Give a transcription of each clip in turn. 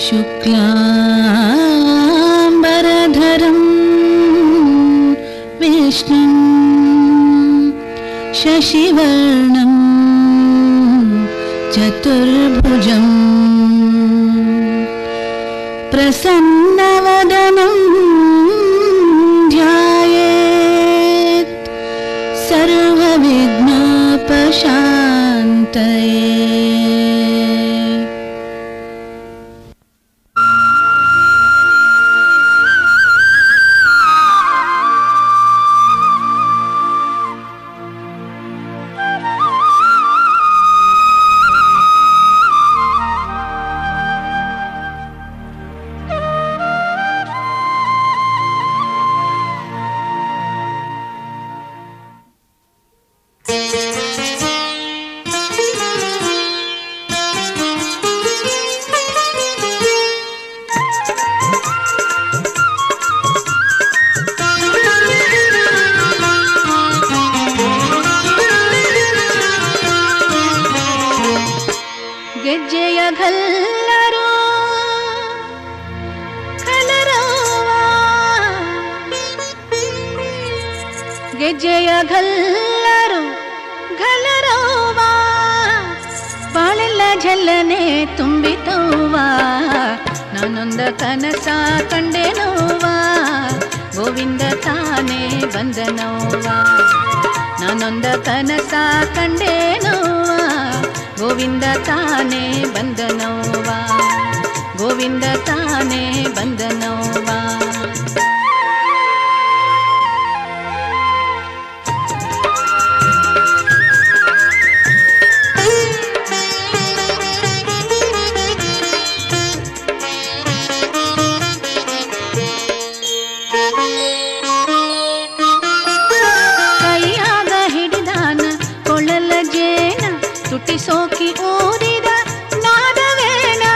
शुक्लाम्बरधरं विष्णुं शशिवर्णं चतुर्भुजं प्रसन्नवदनं ध्यायेत् सर्वविघ्नोपशान्तये। ಗೆಜ್ಜೆಯ ಗಲ್ಲರು ಕಲರವ್ವ, ಗೆಜ್ಜೆಯ ಗಲ್ಲರು ಗಲರವ್ವ, ಬಾಳೆಲ್ಲ ಜಲ್ಲನೆ ತುಂಬಿತವ್ವ. ನಾನೊಂದ ಕನಸ ಕಂಡೆನವ್ವ, ಗೋವಿಂದ ತಾನೇ ಬಂದನವ್ವ. ನಾನೊಂದ ಕನಸ ಕಂಡೆನವ್ವ, ಗೋವಿಂದ ತಾನೇ ಬಂದನವ್ವ, ಗೋವಿಂದ ತಾನೇ ಬಂದನವ್ವ. ಕೈಯಾಗ ಹಿಡಿದಾನ ಕೊಳ್ಳಲ ಜೇನ, ತುಟಿ ಸೋಕಿ ಊದಿದ ನಾದವೇಣ.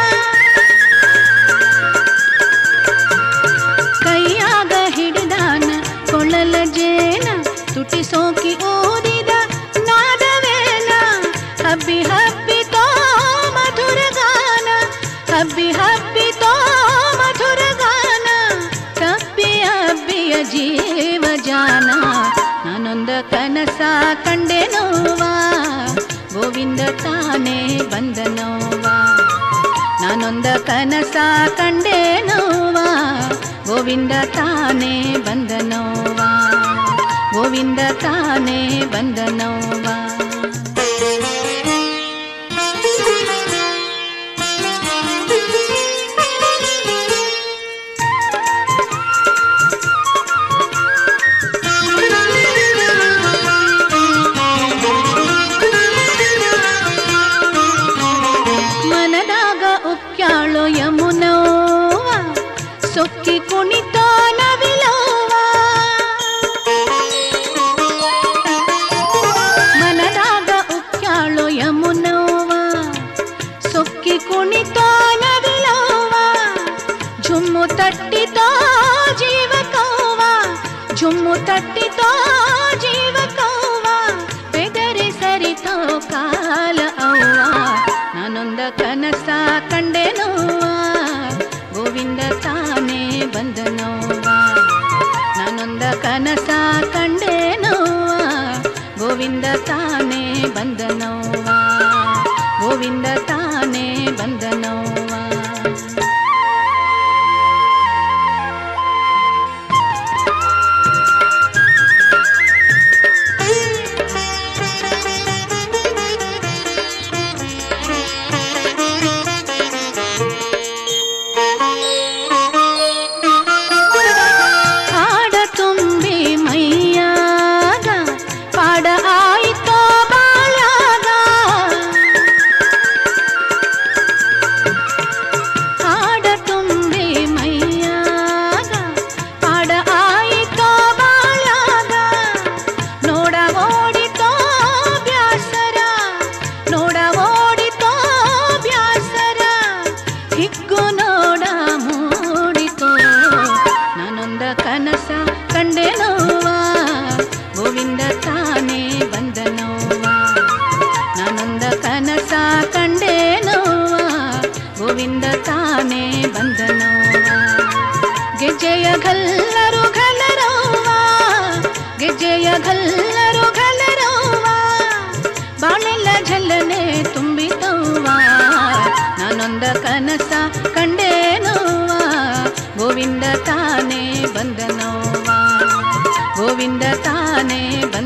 ಕೈಯಾಗ ಹಿಡಿದಾನ ಕೊಳ್ಳಲ ಜೇನ, ತುಟಿ ಸೋಕಿ ಊದಿದ ನಾದವೇಣ. ಹಬ್ಬಿ ಹಬ್ಬಿತೋ ಮಧುರ ಗಾನ, ಹಬ್ಬಿ ಹಬ್ಬಿತೋ ಮಧುರ ಗಾನ, ತಪ್ಪಿ ಹಬ್ಬಿಯ ಜೀವ ಜಾನ. ನಾನೊಂದ ಕನಸ ಕಂಡೆನವ್ವ, ಗೋವಿಂದ ತಾನೇ ಬಂದನವ್ವ. ನಾನೊಂದ ಕನಸ ಕಂಡೆನವ್ವ, ಗೋವಿಂದ ತಾನೇ ಬಂದನವ್ವ, ಗೋವಿಂದ ತಾನೇ ಬಂದನವ್ವ. ಮನದಾಗ ಉಕ್ಕ್ಯಾಳೋ ಯಮುನವ್ವ, ಸೊಕ್ಕಿ ಕುಣಿತೋ ನವಿಲವ್ವ. ಮನದಾಗ ಉಕ್ಕ್ಯಾಳೋ ಯಮುನವ್ವ, ಸೊಕ್ಕಿ ಕುಣಿತೋ ನವಿಲವ್ವ. ಝುಮ್ಮು ತಟ್ಟಿತೋ ಜೀವಕವ್ವ, ಝುಮ್ಮು ತಟ್ಟಿತೋ ಜೀವಕವ್ವ. ಬೆದರಿ ಸರಿತೋ ಕಾಲ ಅವ್ವ. ನಾನೊಂದ ಕನಸ ಕಂಡೆನವ್ವ, ಗೋವಿಂದ ತಾನೇ ಬಂದನವ್ವ. ನಾನೊಂದ ಕನಸ ಕಂಡೆನವ್ವ, ಗೋವಿಂದ ತಾನೇ ಬಂದನವ್ವ, ಗೋವಿಂದ ತಾನೇ ಬಂದನವ್ವ. ಹಾಡ ತುಂಬಿ ಮೈಯಾಗ, ಪಾಡ ಆಯಿತೋ ಬಾಳ್ಯಾಗ. ನೊಂದ ಕನಸ ಕಂಡೇನೋವ ಗೋವಿಂದ ತಾನೇ ಬಂದನೋವ ಗೋವಿಂದ ತಾನೇ